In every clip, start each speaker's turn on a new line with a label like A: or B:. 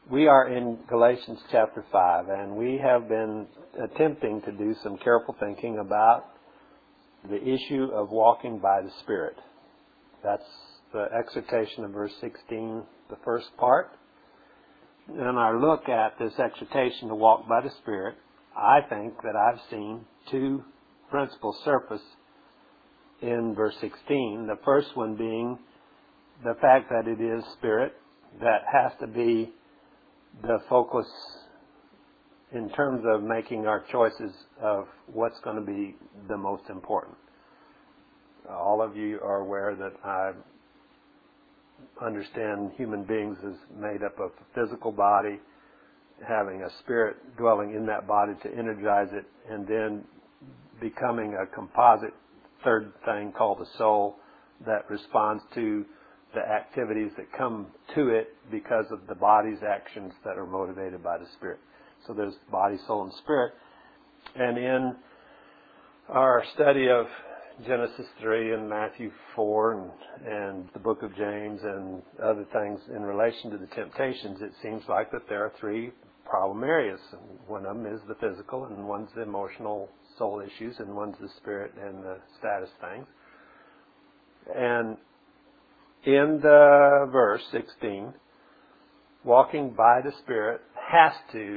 A: We are in Galatians chapter 5, and we have been attempting to do some careful thinking about the issue of walking by the Spirit. That's the exhortation of verse 16, the first part. In our look at this exhortation to walk by the Spirit, I think that I've seen two principles surface in verse 16. The first one being the fact that it is Spirit that has to be the focus in terms of making our choices of what's going to be the most important. All of you are aware that I understand human beings as made up of a physical body, having a spirit dwelling in that body to energize it, and then becoming a composite third thing called the soul that responds to the activities that come to it because of the body's actions that are motivated by the Spirit. So there's body, soul, and spirit. And in our study of Genesis 3 and Matthew 4 and the book of James and other things in relation to the temptations, it seems like that there are three problem areas. One of them is the physical, and one's the emotional soul issues, and one's the spirit and the status things. And in the verse 16, walking by the Spirit has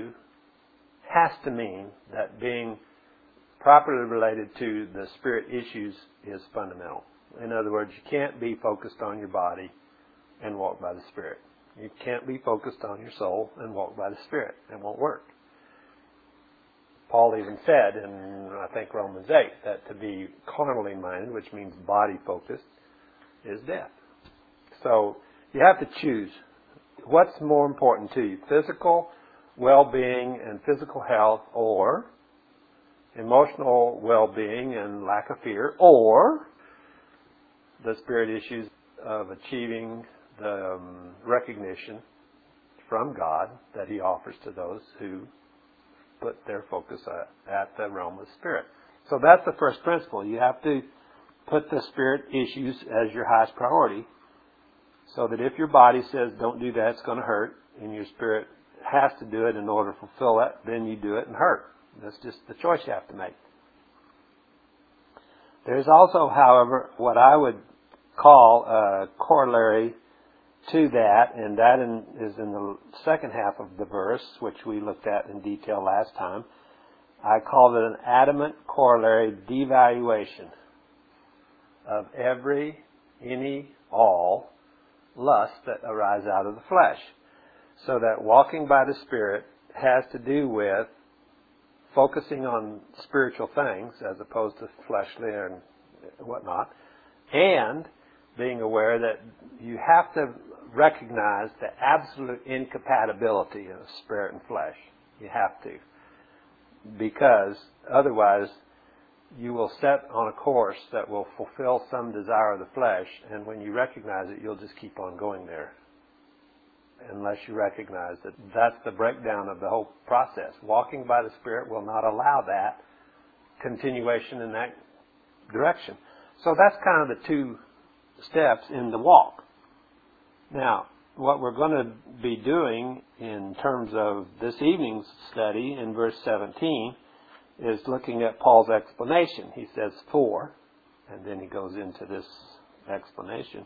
A: to mean that being properly related to the Spirit issues is fundamental. In other words, you can't be focused on your body and walk by the Spirit. You can't be focused on your soul and walk by the Spirit. It won't work. Paul even said in, I think, Romans 8, that to be carnally minded, which means body focused, is death. So you have to choose what's more important to you, physical well-being and physical health, or emotional well-being and lack of fear, or the spirit issues of achieving the recognition from God that He offers to those who put their focus at the realm of spirit. So that's the first principle. You have to put the spirit issues as your highest priority, so that if your body says, don't do that, it's going to hurt, and your spirit has to do it in order to fulfill that, then you do it and hurt. That's just the choice you have to make. There's also, however, what I would call a corollary to that, and that is in the second half of the verse, which we looked at in detail last time. I called it an adamant corollary devaluation of any, all lust that arise out of the flesh. So that walking by the Spirit has to do with focusing on spiritual things as opposed to fleshly and whatnot, and being aware that you have to recognize the absolute incompatibility of spirit and flesh. You have to. Because otherwise you will set on a course that will fulfill some desire of the flesh, and when you recognize it, you'll just keep on going there. Unless you recognize that that's the breakdown of the whole process. Walking by the Spirit will not allow that continuation in that direction. So that's kind of the two steps in the walk. Now, what we're going to be doing in terms of this evening's study in verse 17 is looking at Paul's explanation. He says for, and then he goes into this explanation.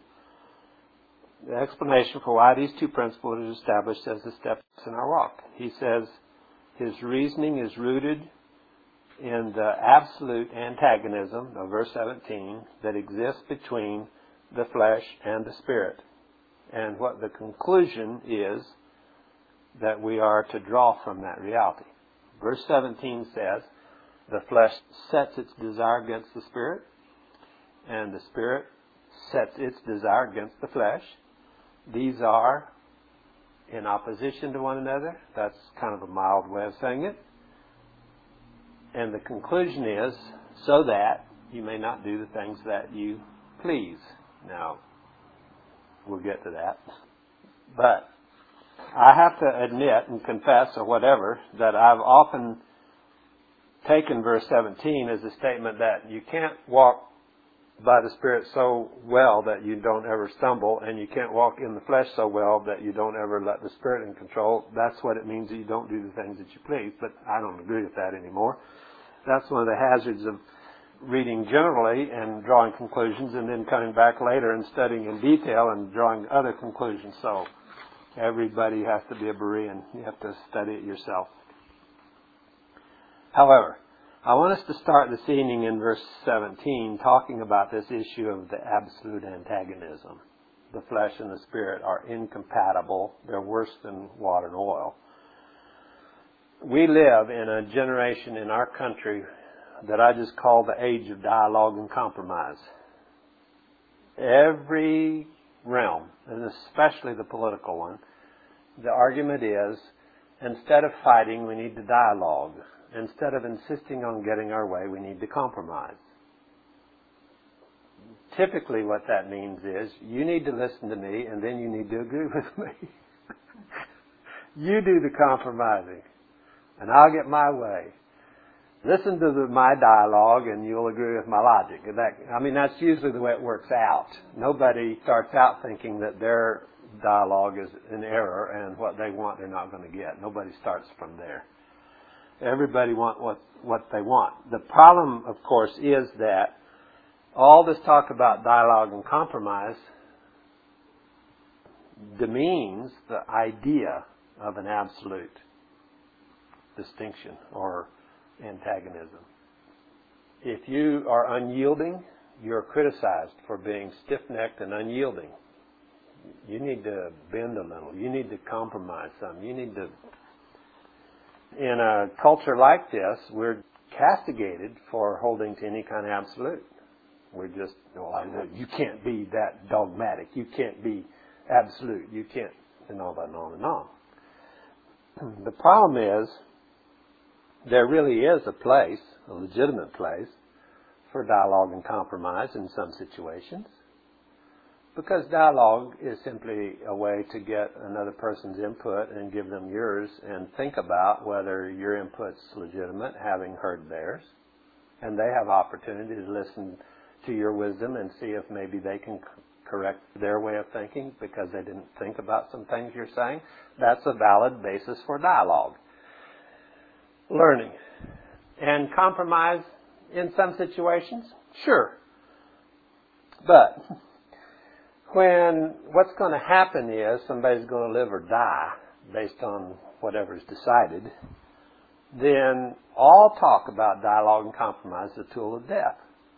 A: The explanation for why these two principles are established as the steps in our walk. He says his reasoning is rooted in the absolute antagonism of verse 17 that exists between the flesh and the Spirit. And what the conclusion is that we are to draw from that reality. Verse 17 says, the flesh sets its desire against the Spirit, and the Spirit sets its desire against the flesh. These are in opposition to one another. That's kind of a mild way of saying it. And the conclusion is, so that you may not do the things that you please. Now, we'll get to that. But I have to admit and confess or whatever that I've often taken verse 17 as a statement that you can't walk by the Spirit so well that you don't ever stumble, and you can't walk in the flesh so well that you don't ever let the Spirit in control. That's what it means that you don't do the things that you please, but I don't agree with that anymore. That's one of the hazards of reading generally and drawing conclusions and then coming back later and studying in detail and drawing other conclusions. So everybody has to be a Berean. You have to study it yourself. However, I want us to start this evening in verse 17 talking about this issue of the absolute antagonism. The flesh and the Spirit are incompatible. They're worse than water and oil. We live in a generation in our country that I just call the age of dialogue and compromise. Every realm, and especially the political one, the argument is, instead of fighting, we need to dialogue. Instead of insisting on getting our way, we need to compromise. Typically what that means is, you need to listen to me and then you need to agree with me. You do the compromising and I'll get my way. Listen to my dialogue and you'll agree with my logic. That's usually the way it works out. Nobody starts out thinking that their dialogue is in error and what they want they're not going to get. Nobody starts from there. Everybody wants what they want. The problem, of course, is that all this talk about dialogue and compromise demeans the idea of an absolute distinction or antagonism. If you are unyielding, you're criticized for being stiff-necked and unyielding. You need to bend a little. You need to compromise some. You need to... In a culture like this, we're castigated for holding to any kind of absolute. We're just, you can't be that dogmatic. You can't be absolute. You can't, and all that and on and on. The problem is, there really is a place, a legitimate place, for dialogue and compromise in some situations. Because dialogue is simply a way to get another person's input and give them yours and think about whether your input's legitimate, having heard theirs. And they have opportunity to listen to your wisdom and see if maybe they can correct their way of thinking because they didn't think about some things you're saying. That's a valid basis for dialogue. Learning. And compromise in some situations? Sure. But when what's going to happen is somebody's going to live or die based on whatever's decided, then all talk about dialogue and compromise is a tool of death.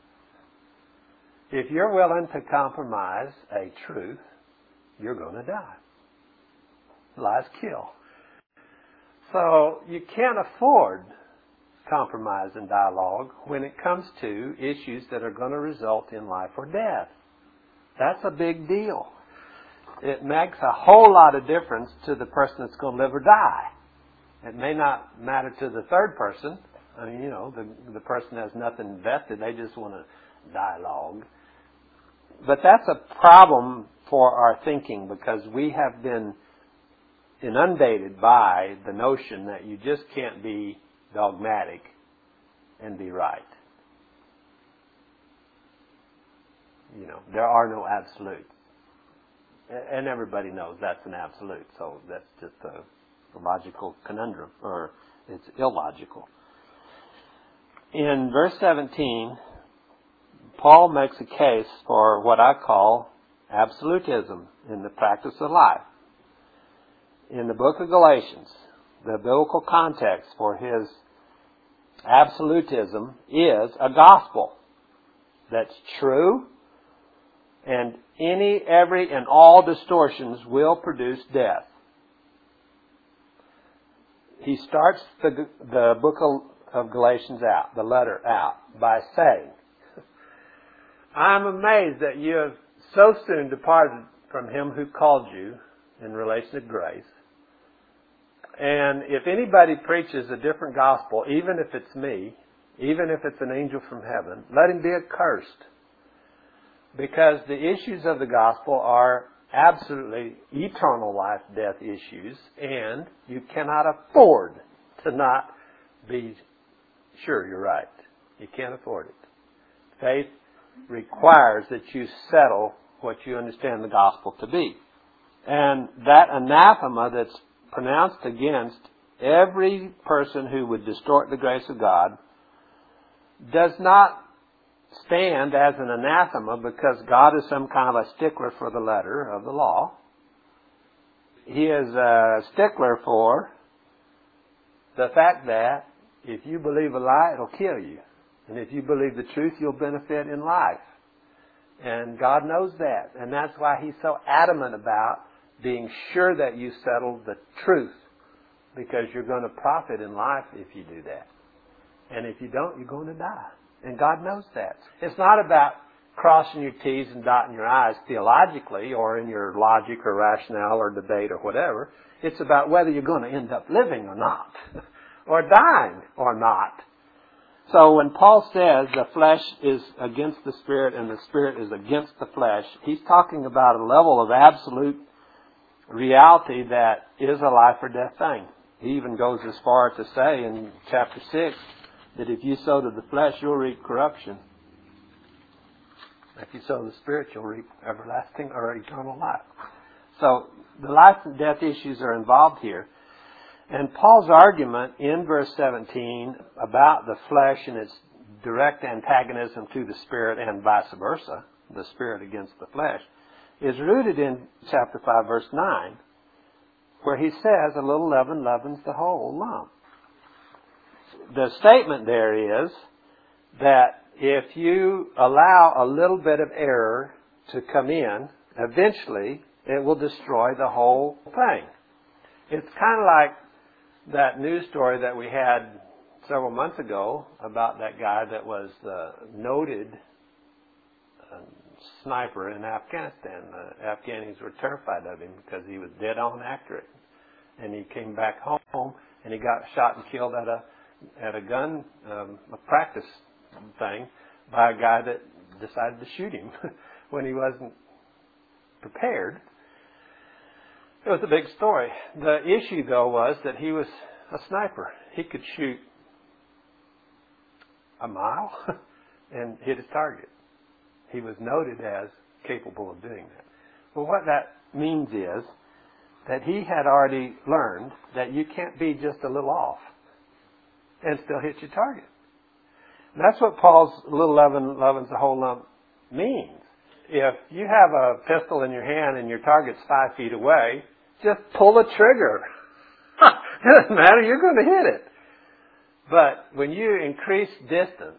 A: If you're willing to compromise a truth, you're going to die. Lies kill. So you can't afford compromise and dialogue when it comes to issues that are going to result in life or death. That's a big deal. It makes a whole lot of difference to the person that's going to live or die. It may not matter to the third person. The person has nothing invested. They just want to dialogue. But that's a problem for our thinking because we have been inundated by the notion that you just can't be dogmatic and be right. There are no absolutes. And everybody knows that's an absolute, so that's just a logical conundrum, or it's illogical. In verse 17, Paul makes a case for what I call absolutism in the practice of life. In the book of Galatians, the biblical context for his absolutism is a gospel that's true, and any, every, and all distortions will produce death. He starts the book of Galatians out, the letter out, by saying, I'm amazed that you have so soon departed from him who called you in relation to grace. And if anybody preaches a different gospel, even if it's me, even if it's an angel from heaven, let him be accursed. Because the issues of the gospel are absolutely eternal life, death issues, and you cannot afford to not be sure you're right. You can't afford it. Faith requires that you settle what you understand the gospel to be. And that anathema that's pronounced against every person who would distort the grace of God does not stand as an anathema because God is some kind of a stickler for the letter of the law. He is a stickler for the fact that if you believe a lie, it'll kill you. And if you believe the truth, you'll benefit in life. And God knows that. And that's why He's so adamant about being sure that you settle the truth. Because you're going to profit in life if you do that. And if you don't, you're going to die. And God knows that. It's not about crossing your T's and dotting your I's theologically or in your logic or rationale or debate or whatever. It's about whether you're going to end up living or not. Or dying or not. So when Paul says the flesh is against the Spirit and the Spirit is against the flesh, he's talking about a level of absolute reality that is a life or death thing. He even goes as far to say in chapter 6 that if you sow to the flesh, you'll reap corruption. If you sow to the Spirit, you'll reap everlasting or eternal life. So the life and death issues are involved here. And Paul's argument in verse 17 about the flesh and its direct antagonism to the Spirit and vice versa, the Spirit against the flesh, is rooted in chapter 5, verse 9, where he says, a little leaven leavens the whole lump. The statement there is that if you allow a little bit of error to come in, eventually it will destroy the whole thing. It's kind of like that news story that we had several months ago about that guy that was noted sniper in Afghanistan. The Afghanis were terrified of him because he was dead on accurate. And he came back home and he got shot and killed at a gun, a practice thing, by a guy that decided to shoot him when he wasn't prepared. It was a big story. The issue, though, was that he was a sniper. He could shoot a mile and hit his target. He was noted as capable of doing that. Well, what that means is that he had already learned that you can't be just a little off and still hit your target. And that's what Paul's little leaven leavens the whole lump means. If you have a pistol in your hand and your target's 5 feet away, just pull the trigger. It doesn't matter, you're going to hit it. But when you increase distance,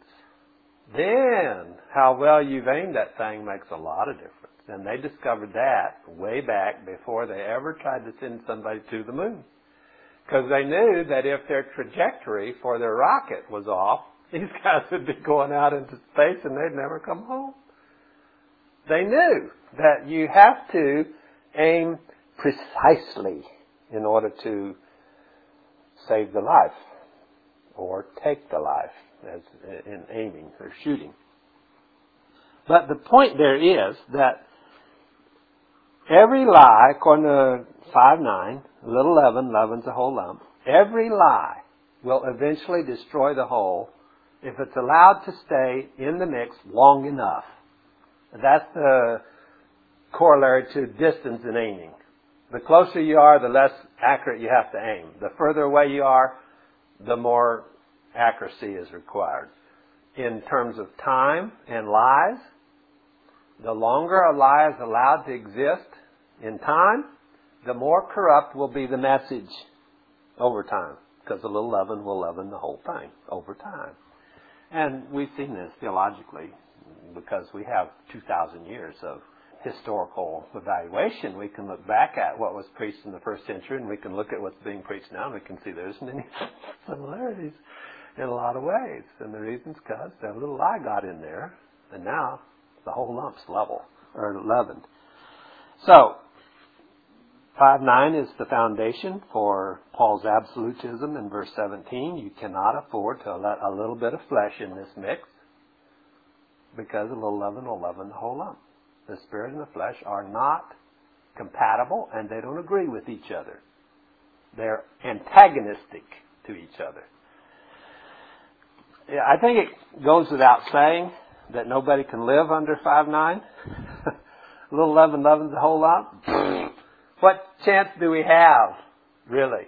A: then how well you've aimed that thing makes a lot of difference. And they discovered that way back before they ever tried to send somebody to the moon. Because they knew that if their trajectory for their rocket was off, these guys would be going out into space and they'd never come home. They knew that you have to aim precisely in order to save the life or take the life as in aiming or shooting. But the point there is that every lie, according to 5:9, little leaven leavens the whole lump, every lie will eventually destroy the whole if it's allowed to stay in the mix long enough. That's the corollary to distance in aiming. The closer you are, the less accurate you have to aim. The further away you are, the more accuracy is required. In terms of time and lies, the longer a lie is allowed to exist in time, the more corrupt will be the message over time. Because a little leaven will leaven the whole thing over time. And we've seen this theologically because we have 2,000 years of historical evaluation. We can look back at what was preached in the first century and we can look at what's being preached now and we can see there's many similarities in a lot of ways. And the reason's because that little lie got in there and now the whole lump's leavened. So, 5:9 is the foundation for Paul's absolutism in verse 17. You cannot afford to let a little bit of flesh in this mix because a little leaven will leaven the whole lump. The Spirit and the flesh are not compatible and they don't agree with each other. They're antagonistic to each other. I think it goes without saying that nobody can live under 5'9"? A little 11's a whole lot. What chance do we have, really?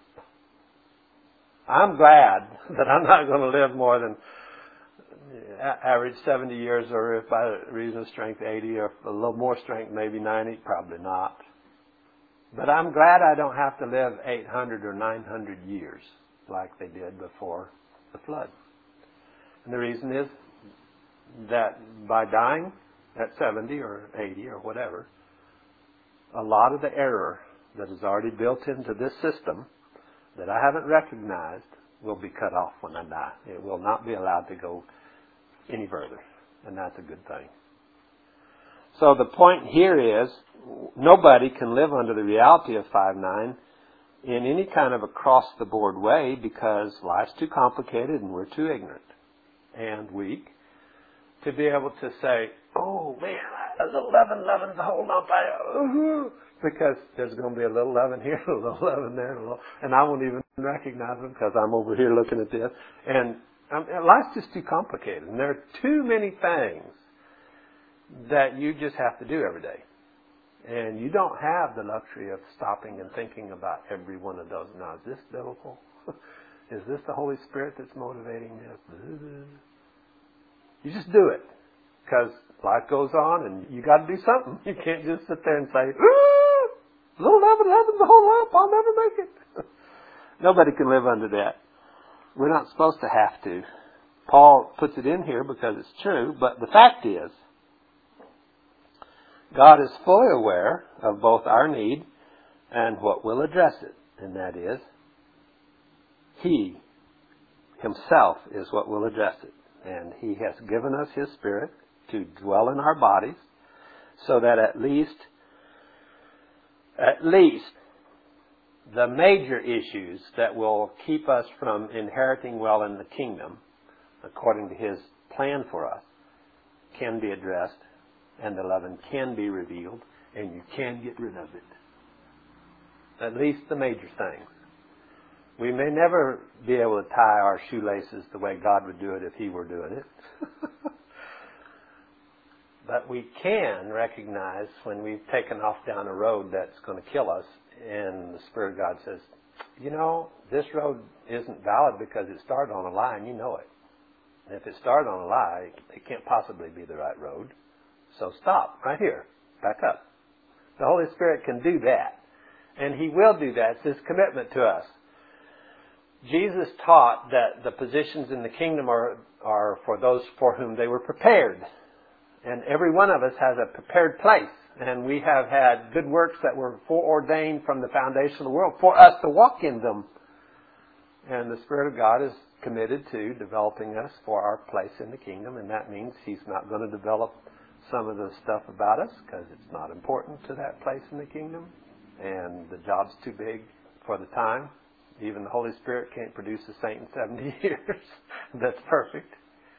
A: I'm glad that I'm not going to live more than average 70 years, or if by reason of strength 80, or a little more strength maybe 90. Probably not. But I'm glad I don't have to live 800 or 900 years like they did before the flood. And the reason is that by dying at 70 or 80 or whatever, a lot of the error that is already built into this system that I haven't recognized will be cut off when I die. It will not be allowed to go any further, and that's a good thing. So the point here is, nobody can live under the reality of 5'9" in any kind of across-the-board way, because life's too complicated and we're too ignorant and weak to be able to say, oh man, a little 11's a whole lump. Because there's going to be a little 11 here, a little 11 there, and I won't even recognize them because I'm over here looking at this. And life's just too complicated, and there are too many things that you just have to do every day. And you don't have the luxury of stopping and thinking about every one of those. Now, is this biblical? Is this the Holy Spirit that's motivating this? You just do it. Because life goes on and you got to do something. You can't just sit there and say, little 11's the whole lump, I'll never make it. Nobody can live under that. We're not supposed to have to. Paul puts it in here because it's true, but the fact is, God is fully aware of both our need and what will address it. And that is, He Himself is what will address it. And He has given us His Spirit to dwell in our bodies so that at least the major issues that will keep us from inheriting well in the kingdom, according to His plan for us, can be addressed, and the leaven can be revealed, and you can get rid of it. At least the major things. We may never be able to tie our shoelaces the way God would do it if He were doing it. But we can recognize when we've taken off down a road that's going to kill us, and the Spirit of God says, you know, this road isn't valid because it started on a lie and you know it. And if it started on a lie, it can't possibly be the right road. So stop right here. Back up. The Holy Spirit can do that. And He will do that. It's His commitment to us. Jesus taught that the positions in the kingdom are for those for whom they were prepared. And every one of us has a prepared place. And we have had good works that were foreordained from the foundation of the world for us to walk in them. And the Spirit of God is committed to developing us for our place in the kingdom. And that means He's not going to develop some of the stuff about us because it's not important to that place in the kingdom. And the job's too big for the time. Even the Holy Spirit can't produce a saint in 70 years. That's perfect.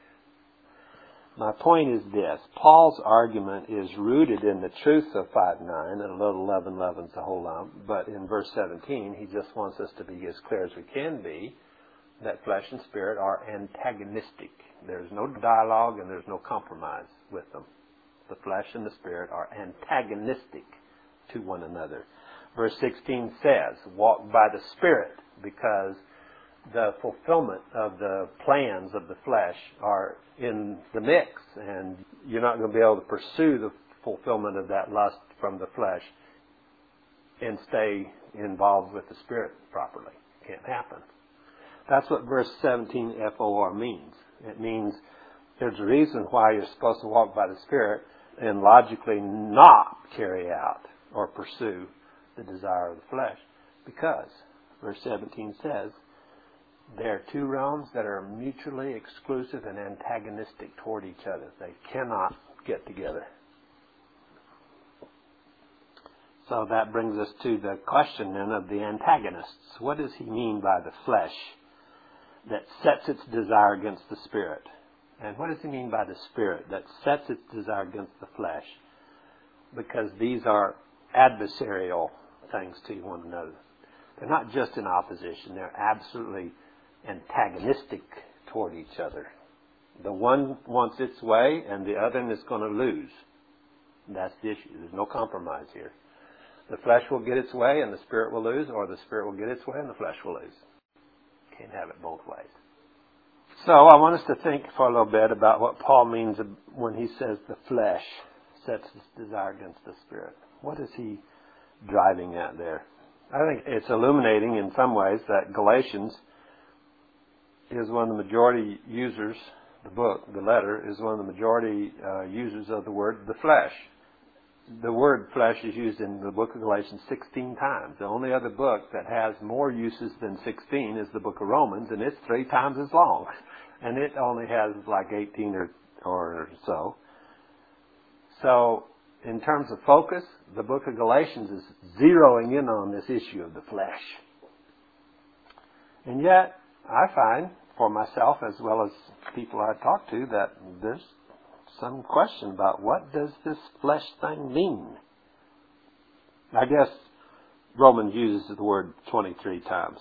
A: My point is this. Paul's argument is rooted in the truth of 5'9", and a little 11's a whole lump. But in verse 17, he just wants us to be as clear as we can be that flesh and spirit are antagonistic. There's no dialogue and there's no compromise with them. The flesh and the spirit are antagonistic to one another. Verse 16 says, walk by the Spirit, because the fulfillment of the plans of the flesh are in the mix, and you're not going to be able to pursue the fulfillment of that lust from the flesh and stay involved with the Spirit properly. Can't happen. That's what verse 17 FOR means. It means there's a reason why you're supposed to walk by the Spirit and logically not carry out or pursue the desire of the flesh. Because, verse 17 says, there are two realms that are mutually exclusive and antagonistic toward each other. They cannot get together. So that brings us to the question then of the antagonists. What does he mean by the flesh that sets its desire against the Spirit? And what does he mean by the Spirit that sets its desire against the flesh? Because these are adversarial things to one another. They're not just in opposition. They're absolutely antagonistic toward each other. The one wants its way and the other is going to lose. That's the issue. There's no compromise here. The flesh will get its way and the Spirit will lose, or the Spirit will get its way and the flesh will lose. Can't have it both ways. So I want us to think for a little bit about what Paul means when he says the flesh sets its desire against the Spirit. What is he driving at there? I think it's illuminating in some ways that Galatians is one of the majority users, the book, the letter, is one of the majority users of the word the flesh. The word flesh is used in the book of Galatians 16 times. The only other book that has more uses than 16 is the book of Romans, and it's 3 times as long. And it only has like 18 or so. So, in terms of focus, the book of Galatians is zeroing in on this issue of the flesh. And yet, I find, for myself as well as people I talk to, that there's some question about what does this flesh thing mean. I guess Romans uses the word 23 times.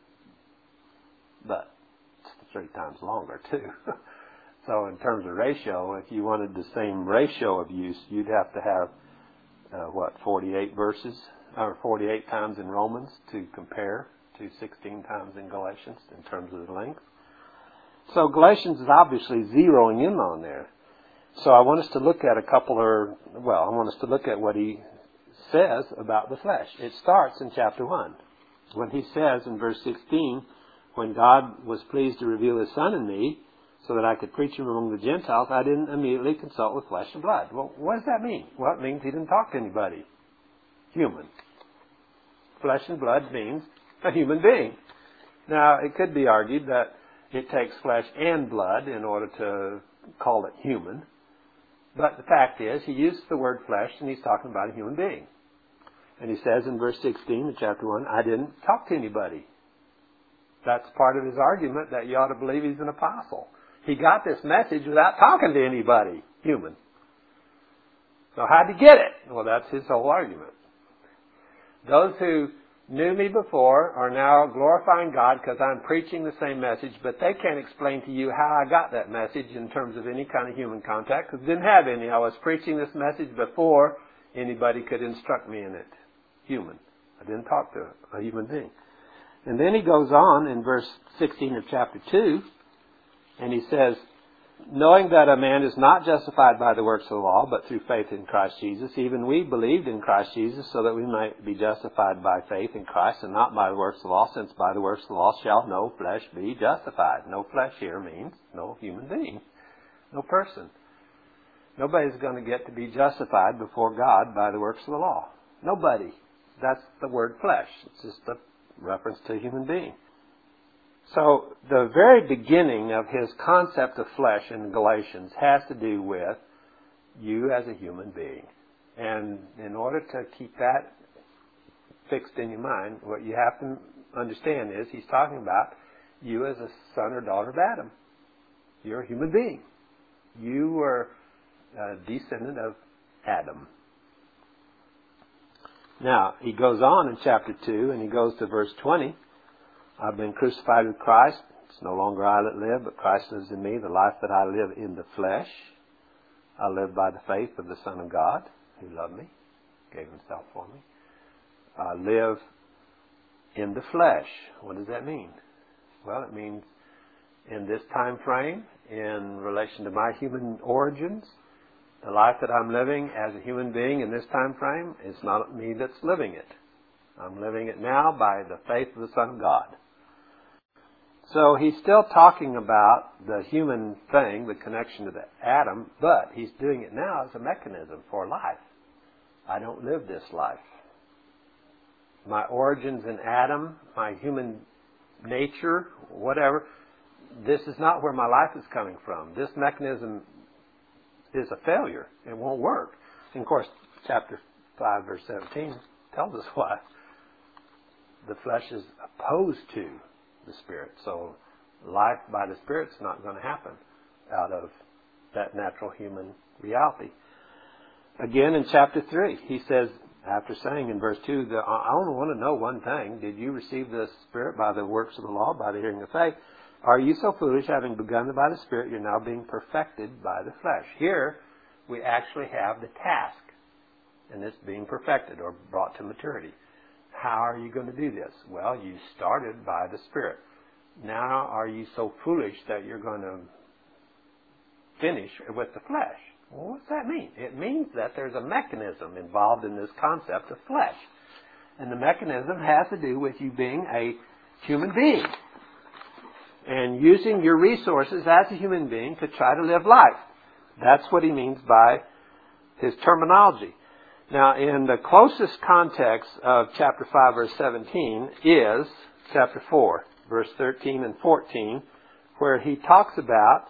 A: But it's 3 times longer, too. So in terms of ratio, if you wanted the same ratio of use, you'd have to have, 48 verses, or 48 times in Romans to compare to 16 times in Galatians in terms of the length. So Galatians is obviously zeroing in on there. So I want us to look at I want us to look at what he says about the flesh. It starts in chapter 1. When he says in verse 16, when God was pleased to reveal His Son in me, so that I could preach Him among the Gentiles, I didn't immediately consult with flesh and blood. Well, what does that mean? Well, it means He didn't talk to anybody. Human. Flesh and blood means a human being. Now, it could be argued that it takes flesh and blood in order to call it human. But the fact is, he uses the word flesh and he's talking about a human being. And he says in verse 16 of chapter 1, I didn't talk to anybody. That's part of his argument that you ought to believe he's an apostle. He got this message without talking to anybody, human. So how'd he get it? Well, that's his whole argument. Those who knew me before are now glorifying God because I'm preaching the same message, but they can't explain to you how I got that message in terms of any kind of human contact, because I didn't have any. I was preaching this message before anybody could instruct me in it. Human. I didn't talk to a human being. And then he goes on in verse 16 of chapter 2, and he says, knowing that a man is not justified by the works of the law, but through faith in Christ Jesus, even we believed in Christ Jesus so that we might be justified by faith in Christ and not by the works of the law, since by the works of the law shall no flesh be justified. No flesh here means no human being, no person. Nobody's going to get to be justified before God by the works of the law. Nobody. That's the word flesh. It's just a reference to a human being. So the very beginning of his concept of flesh in Galatians has to do with you as a human being. And in order to keep that fixed in your mind, what you have to understand is he's talking about you as a son or daughter of Adam. You're a human being. You were a descendant of Adam. Now, he goes on in chapter 2 and he goes to verse 20. I've been crucified with Christ. It's no longer I that live, but Christ lives in me. The life that I live in the flesh, I live by the faith of the Son of God, who loved me, gave himself for me. I live in the flesh. What does that mean? Well, it means in this time frame, in relation to my human origins, the life that I'm living as a human being in this time frame, it's not me that's living it. I'm living it now by the faith of the Son of God. So he's still talking about the human thing, the connection to the Adam, but he's doing it now as a mechanism for life. I don't live this life. My origins in Adam, my human nature, whatever, this is not where my life is coming from. This mechanism is a failure. It won't work. And of course, chapter 5, verse 17 tells us why. The flesh is opposed to the Spirit. So life by the Spirit's not going to happen out of that natural human reality. Again, in chapter 3, he says, after saying in verse 2, I only want to know one thing. Did you receive the Spirit by the works of the law, by the hearing of faith? Are you so foolish, having begun by the Spirit, you're now being perfected by the flesh? Here, we actually have the task, and it's being perfected or brought to maturity. How are you going to do this? Well, you started by the Spirit. Now, are you so foolish that you're going to finish with the flesh? Well, what's that mean? It means that there's a mechanism involved in this concept of flesh. And the mechanism has to do with you being a human being and using your resources as a human being to try to live life. That's what he means by his terminology. Now, in the closest context of chapter 5, verse 17 is chapter 4, verse 13 and 14, where he talks about,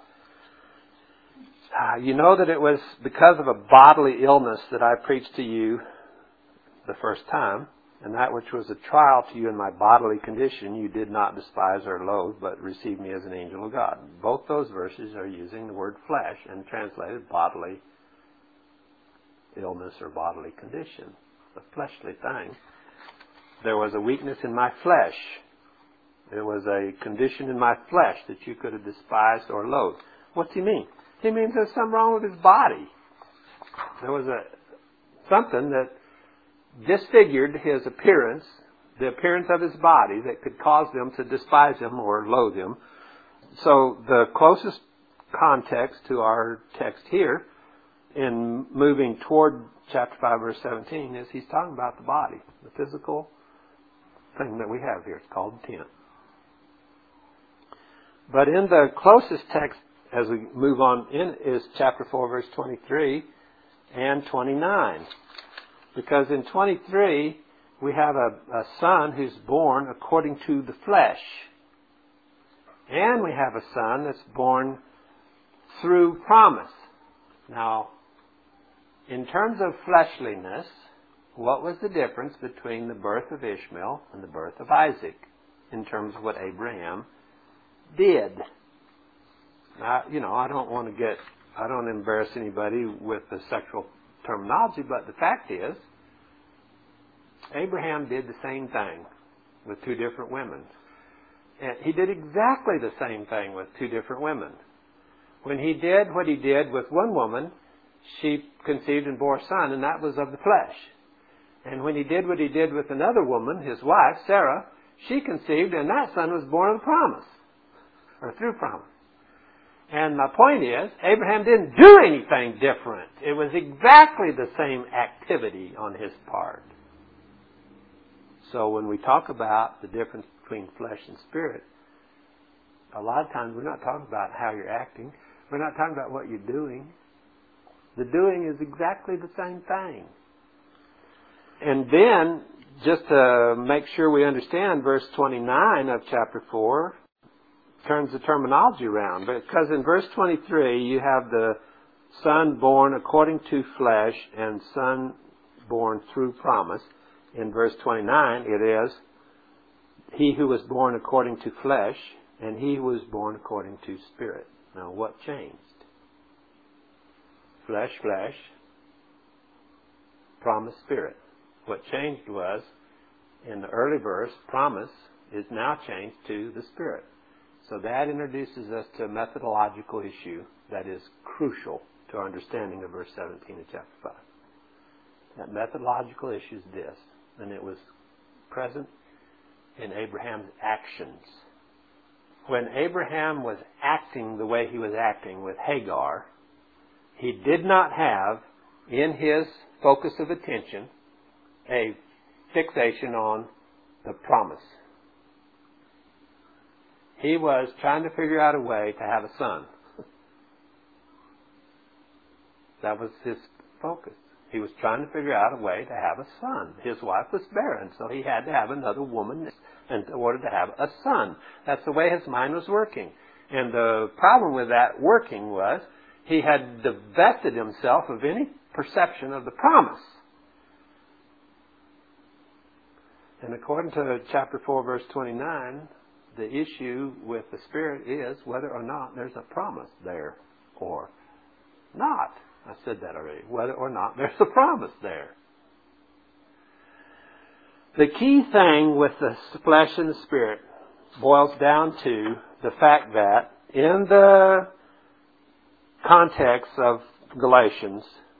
A: you know that it was because of a bodily illness that I preached to you the first time, and that which was a trial to you in my bodily condition, you did not despise or loathe, but received me as an angel of God. Both those verses are using the word flesh and translated bodily illness or bodily condition, a fleshly thing. There was a weakness in my flesh. There was a condition in my flesh that you could have despised or loathed. What's he mean? He means there's something wrong with his body. There was something that disfigured his appearance, the appearance of his body, that could cause them to despise him or loathe him. So the closest context to our text here, in moving toward chapter 5, verse 17, is he's talking about the body, the physical thing that we have here. It's called the tent. But in the closest text, as we move on in, is chapter 4, verse 23 and 29. Because in 23, we have a son who's born according to the flesh. And we have a son that's born through promise. Now, in terms of fleshliness, what was the difference between the birth of Ishmael and the birth of Isaac in terms of what Abraham did? Now, I don't embarrass anybody with the sexual terminology, but the fact is, Abraham did the same thing with two different women. And he did exactly the same thing with two different women. When he did what he did with one woman, she conceived and bore a son, and that was of the flesh. And when he did what he did with another woman, his wife, Sarah, she conceived, and that son was born of promise, or through promise. And my point is, Abraham didn't do anything different. It was exactly the same activity on his part. So when we talk about the difference between flesh and spirit, a lot of times we're not talking about how you're acting. We're not talking about what you're doing. The doing is exactly the same thing. And then, just to make sure we understand, verse 29 of chapter 4 turns the terminology around. Because in verse 23, you have the son born according to flesh and son born through promise. In verse 29, it is he who was born according to flesh and he who was born according to spirit. Now, what changed? Flesh, promise, spirit. What changed was, in the early verse, promise is now changed to the spirit. So that introduces us to a methodological issue that is crucial to our understanding of verse 17 of chapter 5. That methodological issue is this, and it was present in Abraham's actions. When Abraham was acting the way he was acting with Hagar, he did not have in his focus of attention a fixation on the promise. He was trying to figure out a way to have a son. That was his focus. He was trying to figure out a way to have a son. His wife was barren, so he had to have another woman in order to have a son. That's the way his mind was working. And the problem with that working was he had divested himself of any perception of the promise. And according to chapter 4, verse 29, the issue with the Spirit is whether or not there's a promise there or not. I said that already. Whether or not there's a promise there. The key thing with the flesh and the Spirit boils down to the fact that in the context of Galatians,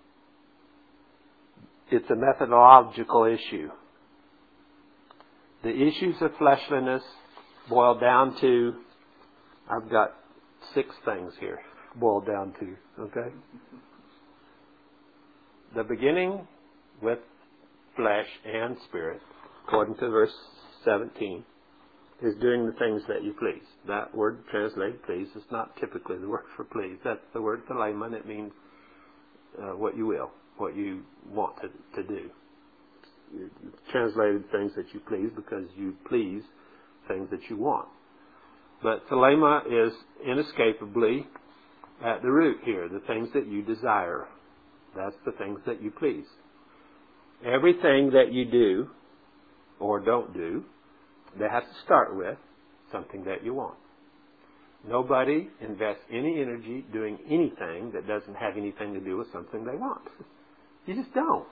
A: it's a methodological issue. The issues of fleshliness boil down to, I've got 6 things here, boiled down to, okay? The beginning with flesh and spirit, according to verse 17, is doing the things that you please. That word translated please is not typically the word for please. That's the word thelema. It means what you will, what you want to do. You translated things that you please because you please things that you want. But thelema is inescapably at the root here, the things that you desire. That's the things that you please. Everything that you do or don't do, they have to start with something that you want. Nobody invests any energy doing anything that doesn't have anything to do with something they want. You just don't.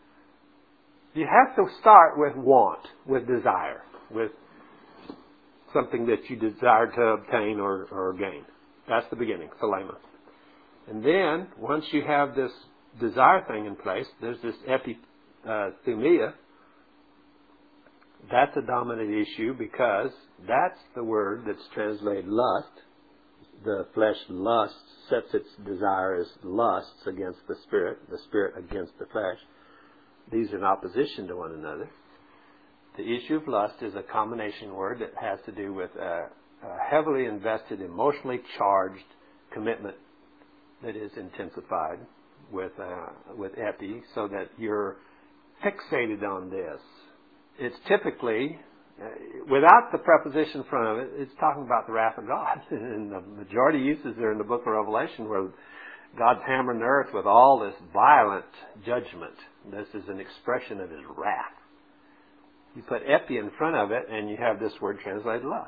A: You have to start with want, with desire, with something that you desire to obtain or gain. That's the beginning, thelema. And then, once you have this desire thing in place, there's this epithumia. That's a dominant issue because that's the word that's translated lust. The flesh lusts, sets its desire as lusts against the spirit against the flesh. These are in opposition to one another. The issue of lust is a combination word that has to do with a heavily invested, emotionally charged commitment that is intensified with epi, so that you're fixated on this. It's typically, without the preposition in front of it, it's talking about the wrath of God. And the majority uses are in the book of Revelation, where God's hammering the earth with all this violent judgment. This is an expression of His wrath. You put epi in front of it, and you have this word translated lust.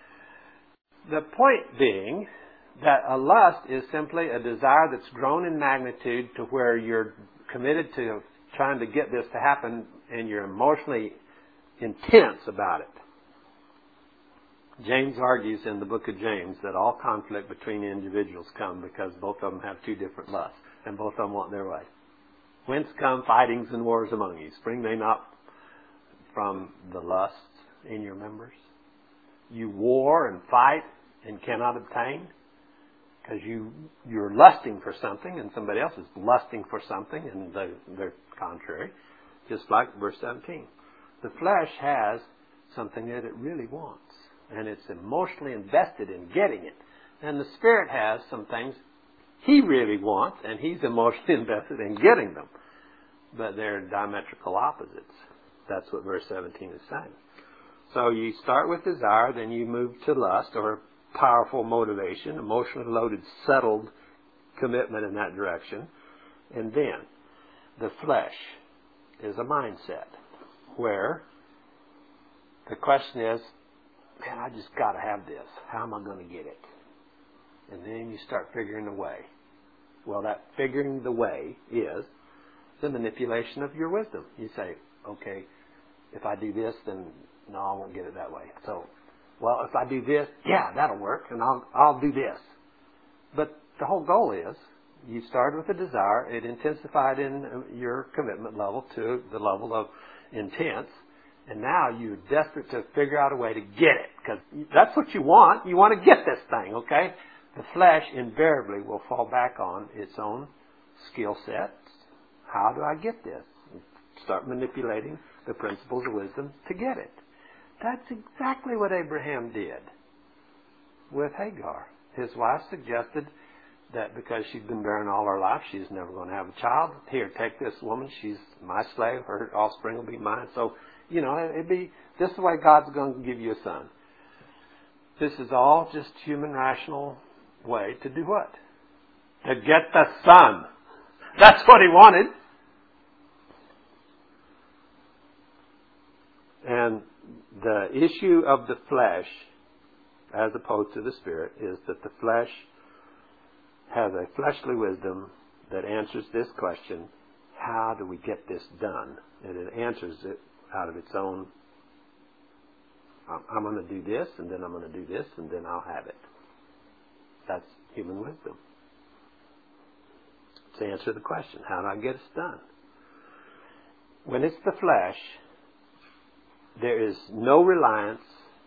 A: The point being that a lust is simply a desire that's grown in magnitude to where you're committed to trying to get this to happen, and you're emotionally intense about it. James argues in the book of James that all conflict between individuals come because both of them have 2 different lusts, and both of them want their way. Whence come fightings and wars among you? Spring they not from the lusts in your members? You war and fight and cannot obtain because you're lusting for something, and somebody else is lusting for something, and they're contrary. Just like verse 17. The flesh has something that it really wants, and it's emotionally invested in getting it. And the spirit has some things he really wants, and he's emotionally invested in getting them. But they're diametrical opposites. That's what verse 17 is saying. So you start with desire, then you move to lust, or powerful motivation, emotionally loaded, settled commitment in that direction. And then the flesh is a mindset where the question is, man, I just got to have this. How am I going to get it? And then you start figuring the way. Well, that figuring the way is the manipulation of your wisdom. You say, okay, if I do this, then no, I won't get it that way. So, well, if I do this, yeah, that'll work, and I'll do this. But the whole goal is, you started with a desire, it intensified in your commitment level to the level of intense, and now you're desperate to figure out a way to get it, because that's what you want. You want to get this thing, okay? The flesh invariably will fall back on its own skill sets. How do I get this? Start manipulating the principles of wisdom to get it. That's exactly what Abraham did with Hagar. His wife suggested that because she'd been barren all her life, she's never going to have a child. Here, take this woman. She's my slave. Her offspring will be mine. So, this is the way God's going to give you a son. This is all just human rational way to do what? To get the son. That's what he wanted. And the issue of the flesh, as opposed to the spirit, is that the flesh has a fleshly wisdom that answers this question, how do we get this done? And it answers it out of its own I'm going to do this, and then I'm going to do this, and then I'll have it. That's human wisdom. To answer the question, how do I get it done? When it's the flesh, there is no reliance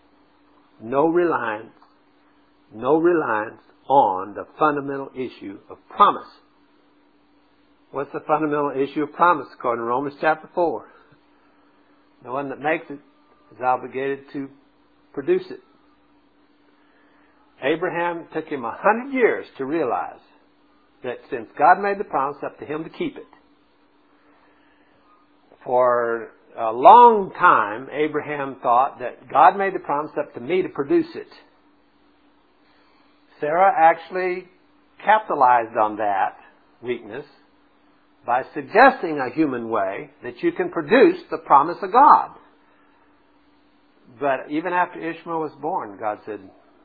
A: on the fundamental issue of promise. What's the fundamental issue of promise according to Romans chapter 4? The one that makes it is obligated to produce it. Abraham took him 100 years to realize that since God made the promise, up to him to keep it. For a long time, Abraham thought that God made the promise up to me to produce it. Sarah actually capitalized on that weakness by suggesting a human way that you can produce the promise of God. But even after Ishmael was born, God said,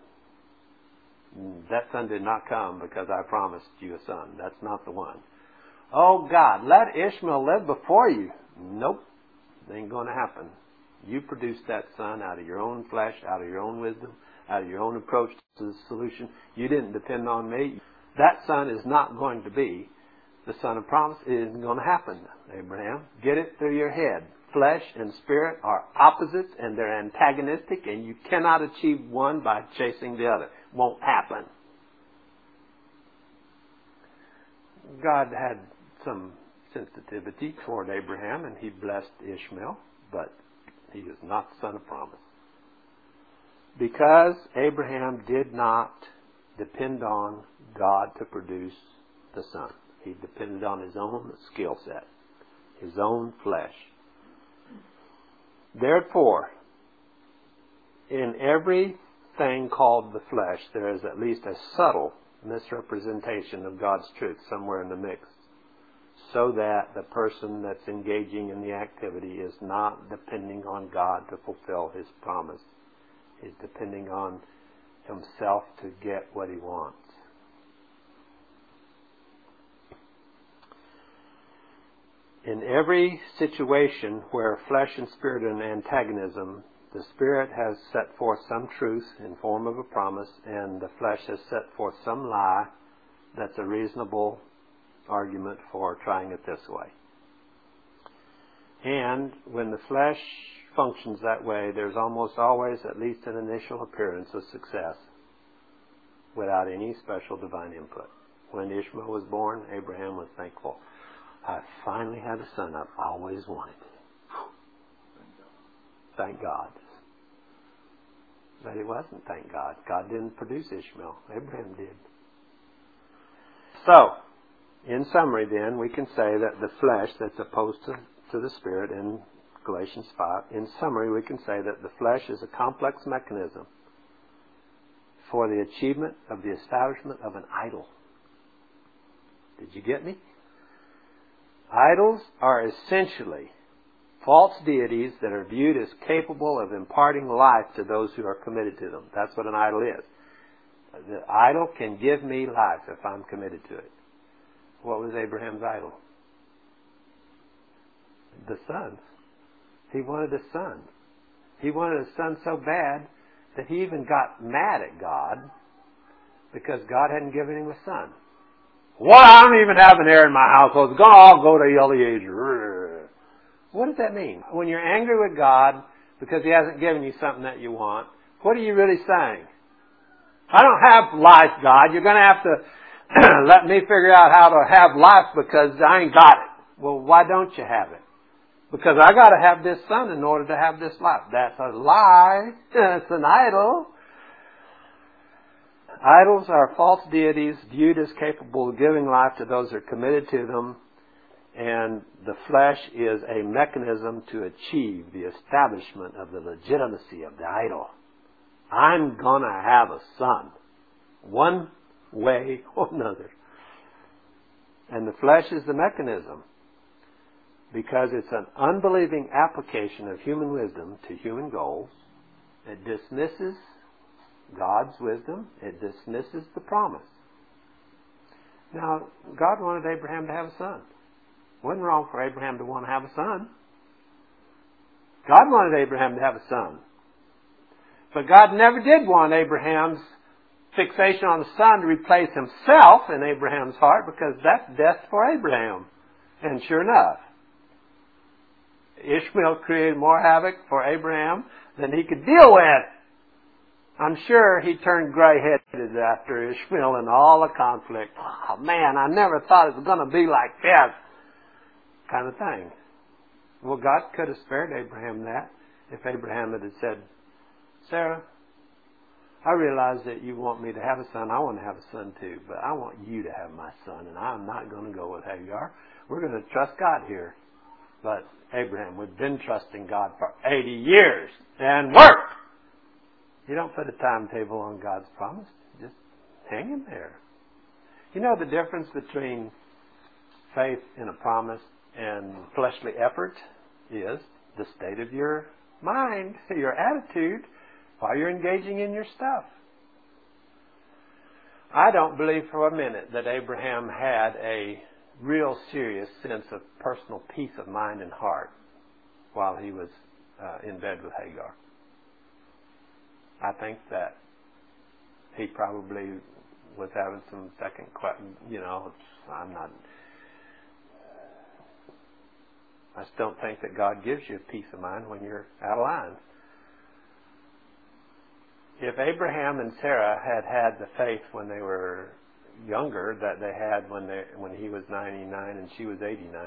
A: that son did not come because I promised you a son. That's not the one. Oh God, let Ishmael live before you. Nope. It ain't going to happen. You produced that son out of your own flesh, out of your own wisdom, out of your own approach to the solution. You didn't depend on me. That son is not going to be the son of promise. It isn't going to happen, Abraham. Get it through your head. Flesh and spirit are opposites and they're antagonistic, and you cannot achieve one by chasing the other. Won't happen. God had some sensitivity toward Abraham, and he blessed Ishmael, but he is not the son of promise. Because Abraham did not depend on God to produce the son. He depended on his own skill set, his own flesh. Therefore, in everything called the flesh, there is at least a subtle misrepresentation of God's truth somewhere in the mix, so that the person that's engaging in the activity is not depending on God to fulfill His promise. He's depending on himself to get what he wants. In every situation where flesh and spirit are in antagonism, the spirit has set forth some truth in form of a promise, and the flesh has set forth some lie that's a reasonable argument for trying it this way. And when the flesh functions that way, there's almost always at least an initial appearance of success without any special divine input. When Ishmael was born, Abraham was thankful. I finally had a son I've always wanted. Thank God. But it wasn't thank God. God didn't produce Ishmael. Abraham did. So, in summary then, we can say that the flesh that's opposed to the spirit in Galatians 5, in summary we can say that the flesh is a complex mechanism for the achievement of the establishment of an idol. Did you get me? Idols are essentially false deities that are viewed as capable of imparting life to those who are committed to them. That's what an idol is. The idol can give me life if I'm committed to it. What was Abraham's idol? The son. He wanted a son. He wanted a son so bad that he even got mad at God because God hadn't given him a son. Well, I don't even have an heir in my household. It's going to all go to Eliezer. What does that mean? When you're angry with God because He hasn't given you something that you want, what are you really saying? I don't have life, God. You're going to have to let me figure out how to have life because I ain't got it. Well, why don't you have it? Because I got to have this son in order to have this life. That's a lie. It's an idol. Idols are false deities viewed as capable of giving life to those who are committed to them, and the flesh is a mechanism to achieve the establishment of the legitimacy of the idol. I'm going to have a son, one way or another. And the flesh is the mechanism because it's an unbelieving application of human wisdom to human goals. It dismisses God's wisdom. It dismisses the promise. Now, God wanted Abraham to have a son. It wasn't wrong for Abraham to want to have a son. God wanted Abraham to have a son. But God never did want Abraham's fixation on the son to replace himself in Abraham's heart, because that's death for Abraham. And sure enough, Ishmael created more havoc for Abraham than he could deal with. I'm sure he turned gray-headed after Ishmael and all the conflict. Oh man, I never thought it was going to be like this, kind of thing. Well, God could have spared Abraham that if Abraham had said, Sarah, I realize that you want me to have a son. I want to have a son too, but I want you to have my son, and I'm not going to go with Hagar. We're going to trust God here. But Abraham had been trusting God for 80 years and worked. You don't put a timetable on God's promise. Just hang in there. You know the difference between faith in a promise and fleshly effort is the state of your mind, your attitude, while you're engaging in your stuff. I don't believe for a minute that Abraham had a real serious sense of personal peace of mind and heart while he was in bed with Hagar. I think that he probably was having some second, I just don't think that God gives you peace of mind when you're out of line. If Abraham and Sarah had had the faith when they were younger that they had when he was 99 and she was 89,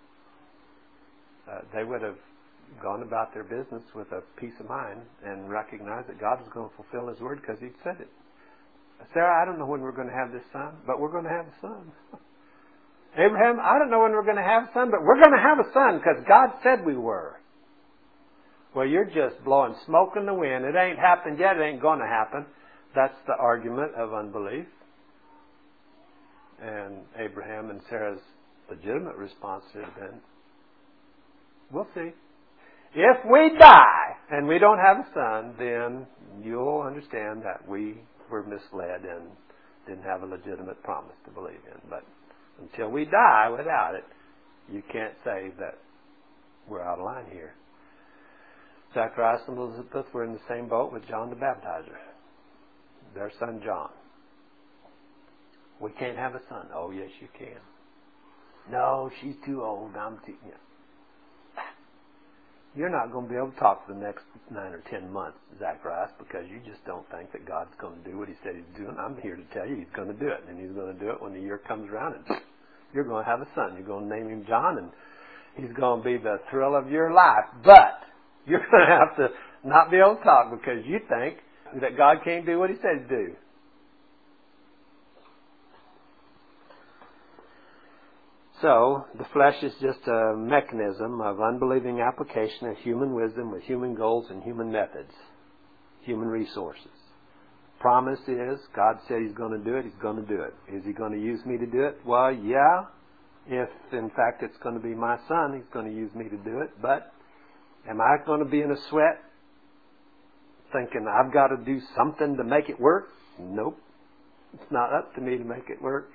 A: they would have gone about their business with a peace of mind and recognized that God was going to fulfill His word because He'd said it. Sarah, I don't know when we're going to have this son, but we're going to have a son. Abraham, I don't know when we're going to have a son, but we're going to have a son because God said we were. Well, you're just blowing smoke in the wind. It ain't happened yet. It ain't going to happen. That's the argument of unbelief. And Abraham and Sarah's legitimate response has been, we'll see. If we die and we don't have a son, then you'll understand that we were misled and didn't have a legitimate promise to believe in. But until we die without it, you can't say that we're out of line here. Zacharias and Elizabeth were in the same boat with John the Baptizer, their son John. We can't have a son. Oh, yes, you can. No, she's too old. I'm too young. You're not going to be able to talk for the next 9 or 10 months, Zacharias, because you just don't think that God's going to do what He said He's doing. I'm here to tell you He's going to do it, and He's going to do it when the year comes around, and you're going to have a son. You're going to name him John, and he's going to be the thrill of your life. But you're going to have to not be able to talk because you think that God can't do what He said He'd do. So, the flesh is just a mechanism of unbelieving application of human wisdom with human goals and human methods, human resources. Promise is, God said He's going to do it, He's going to do it. Is He going to use me to do it? Well, yeah. If, in fact, it's going to be my son, He's going to use me to do it. But am I going to be in a sweat thinking I've got to do something to make it work? Nope. It's not up to me to make it work.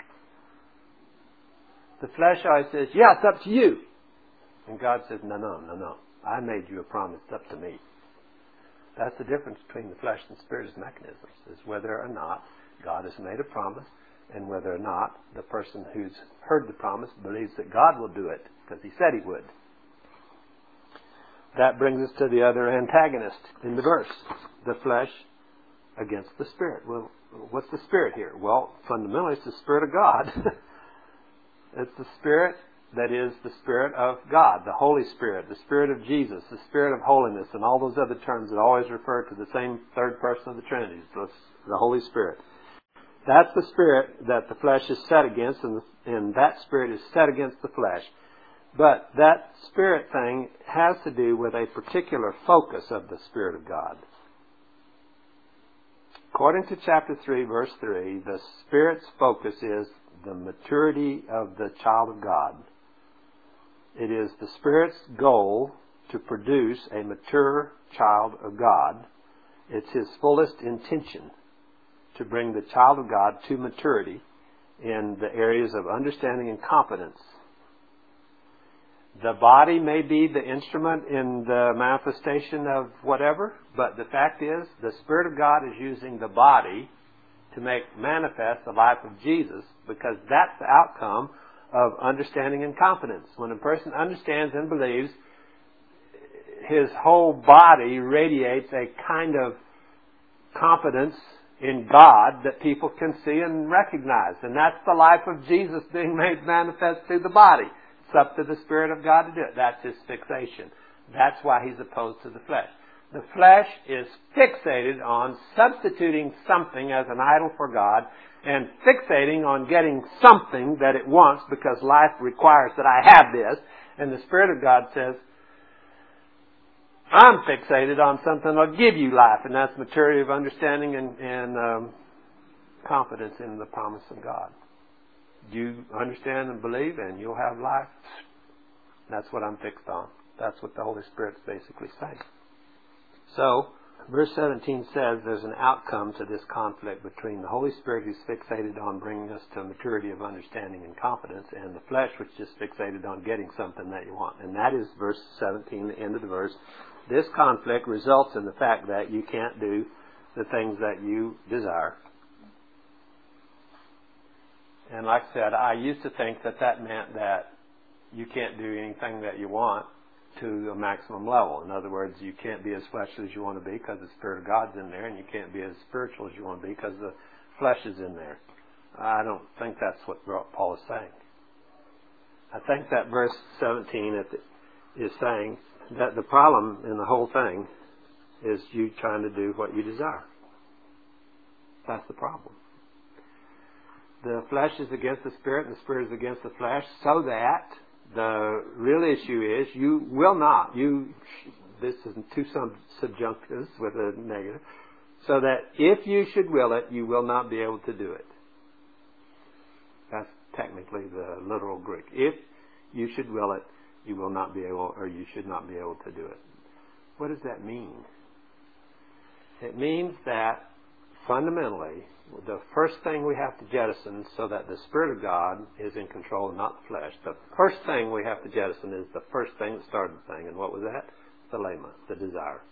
A: The flesh always says, yeah, it's up to you. And God says, no. I made you a promise. It's up to me. That's the difference between the flesh and spirit's mechanisms, is whether or not God has made a promise and whether or not the person who's heard the promise believes that God will do it because He said He would. That brings us to the other antagonist in the verse, the flesh against the spirit. Well, what's the spirit here? Well, fundamentally it's the Spirit of God. It's the Spirit that is the Spirit of God, the Holy Spirit, the Spirit of Jesus, the Spirit of holiness, and all those other terms that always refer to the same third person of the Trinity, the Holy Spirit. That's the Spirit that the flesh is set against, and that Spirit is set against the flesh. But that Spirit thing has to do with a particular focus of the Spirit of God. According to chapter 3, verse 3, the Spirit's focus is the maturity of the child of God. It is the Spirit's goal to produce a mature child of God. It's His fullest intention to bring the child of God to maturity in the areas of understanding and competence. The body may be the instrument in the manifestation of whatever, but the fact is the Spirit of God is using the body to make manifest the life of Jesus, because that's the outcome of understanding and confidence. When a person understands and believes, his whole body radiates a kind of confidence in God that people can see and recognize. And that's the life of Jesus being made manifest through the body. It's up to the Spirit of God to do it. That's his fixation. That's why he's opposed to the flesh. The flesh is fixated on substituting something as an idol for God and fixating on getting something that it wants because life requires that I have this. And the Spirit of God says, I'm fixated on something that'll give you life, and that's maturity of understanding and confidence in the promise of God. You understand and believe, and you'll have life. That's what I'm fixed on. That's what the Holy Spirit's basically saying. So, verse 17 says there's an outcome to this conflict between the Holy Spirit, who's fixated on bringing us to a maturity of understanding and confidence, and the flesh, which is fixated on getting something that you want. And that is verse 17, the end of the verse. This conflict results in the fact that you can't do the things that you desire. And like I said, I used to think that that meant that you can't do anything that you want to a maximum level. In other words, you can't be as fleshly as you want to be because the Spirit of God's in there, and you can't be as spiritual as you want to be because the flesh is in there. I don't think that's what Paul is saying. I think that verse 17 is saying that the problem in the whole thing is you trying to do what you desire. That's the problem. The flesh is against the Spirit, and the Spirit is against the flesh, so that the real issue is you will not. This is two subjunctives with a negative. So that if you should will it, you will not be able to do it. That's technically the literal Greek. If you should will it, you will not be able, or you should not be able to do it. What does that mean? It means that fundamentally, the first thing we have to jettison so that the Spirit of God is in control and not the flesh, the first thing we have to jettison is the first thing that started the thing. And what was that? The lema, the desire.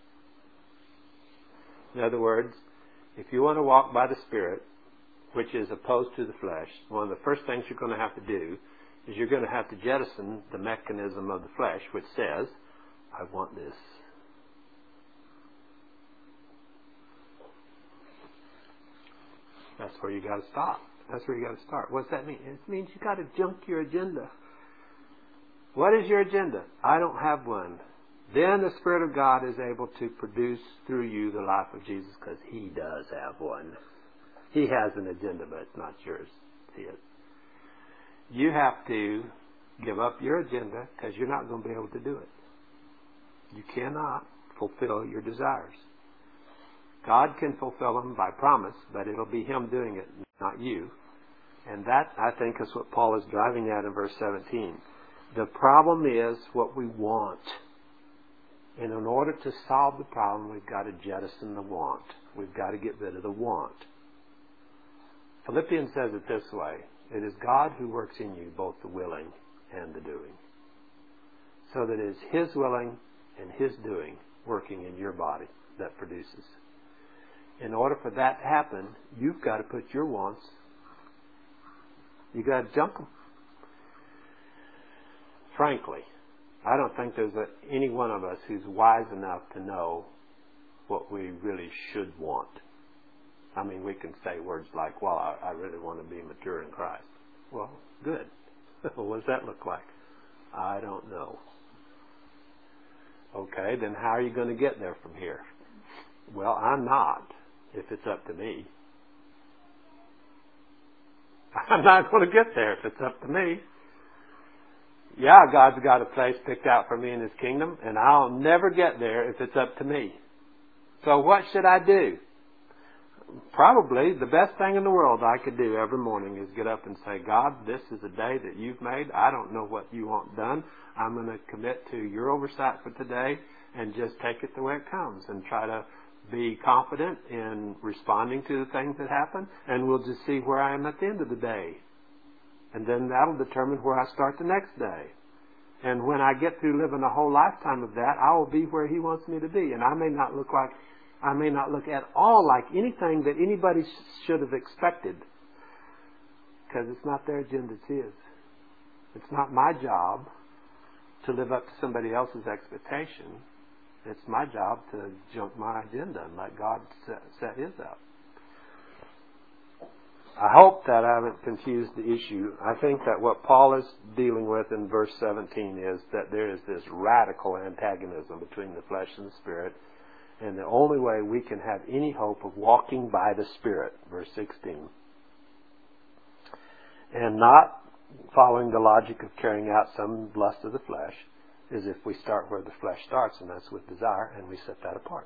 A: In other words, if you want to walk by the Spirit, which is opposed to the flesh, one of the first things you're going to have to do is you're going to have to jettison the mechanism of the flesh, which says, I want this. That's where you got to stop. That's where you got to start. What does that mean? It means you got to junk your agenda. What is your agenda? I don't have one. Then the Spirit of God is able to produce through you the life of Jesus, because He does have one. He has an agenda, but it's not yours. It's His. You have to give up your agenda because you're not going to be able to do it. You cannot fulfill your desires. God can fulfill them by promise, but it'll be Him doing it, not you. And that, I think, is what Paul is driving at in verse 17. The problem is what we want. And in order to solve the problem, we've got to jettison the want. We've got to get rid of the want. Philippians says it this way. It is God who works in you both the willing and the doing. So that it is His willing and His doing working in your body that produces. In order for that to happen, you've got to put your wants, you've got to junk them. Frankly, I don't think there's any one of us who's wise enough to know what we really should want. I mean, we can say words like, well, I really want to be mature in Christ. Well, good. What does that look like? I don't know. Okay, then how are you going to get there from here? Well, I'm not, if it's up to me. I'm not going to get there if it's up to me. Yeah, God's got a place picked out for me in His kingdom, and I'll never get there if it's up to me. So what should I do? Probably the best thing in the world I could do every morning is get up and say, God, this is a day that You've made. I don't know what You want done. I'm going to commit to Your oversight for today and just take it the way it comes and try to be confident in responding to the things that happen, and we'll just see where I am at the end of the day. And then that'll determine where I start the next day. And when I get through living a whole lifetime of that, I will be where He wants me to be. And I may not look at all like anything that anybody should have expected, because it's not their agenda, it's His. It's not my job to live up to somebody else's expectation. It's my job to jump my agenda and let God set His up. I hope that I haven't confused the issue. I think that what Paul is dealing with in verse 17 is that there is this radical antagonism between the flesh and the Spirit, and the only way we can have any hope of walking by the Spirit, verse 16, and not following the logic of carrying out some lust of the flesh, is if we start where the flesh starts, and that's with desire, and we set that apart.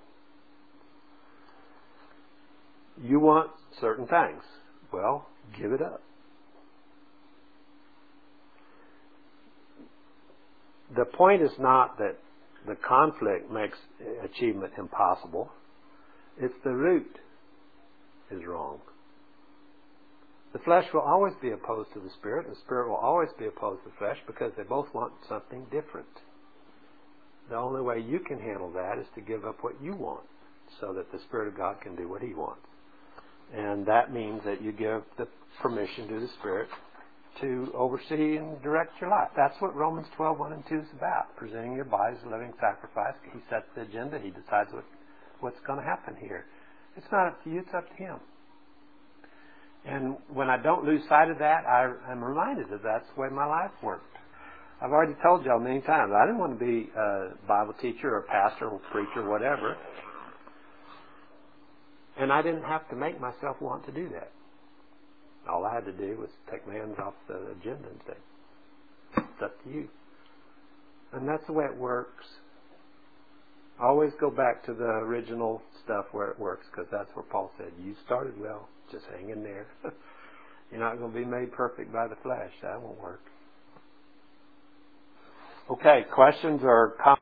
A: You want certain things. Well, give it up. The point is not that the conflict makes achievement impossible. It's the root is wrong. The flesh will always be opposed to the Spirit. The Spirit will always be opposed to the flesh because they both want something different. The only way you can handle that is to give up what you want so that the Spirit of God can do what He wants. And that means that you give the permission to the Spirit to oversee and direct your life. That's what Romans 12:1 and 2 is about. Presenting your body as a living sacrifice. He sets the agenda. He decides what's going to happen here. It's not up to you. It's up to Him. And when I don't lose sight of that, I'm reminded that that's the way my life worked. I've already told y'all many times, I didn't want to be a Bible teacher or pastor or preacher, whatever. And I didn't have to make myself want to do that. All I had to do was take my hands off the agenda and say, it's up to you. And that's the way it works. Always go back to the original stuff where it works, because that's where Paul said, you started well, just hang in there. You're not going to be made perfect by the flesh. That won't work. Okay, questions or comments?